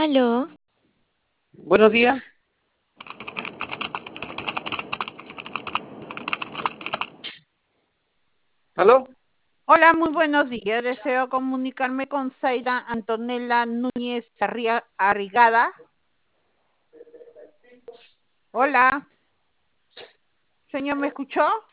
Aló, Buenos días. ¿Aló? Hola, muy buenos días. Deseo comunicarme con Zaida Antonella Núñez Arrigada. Hola, señor, ¿me escuchó?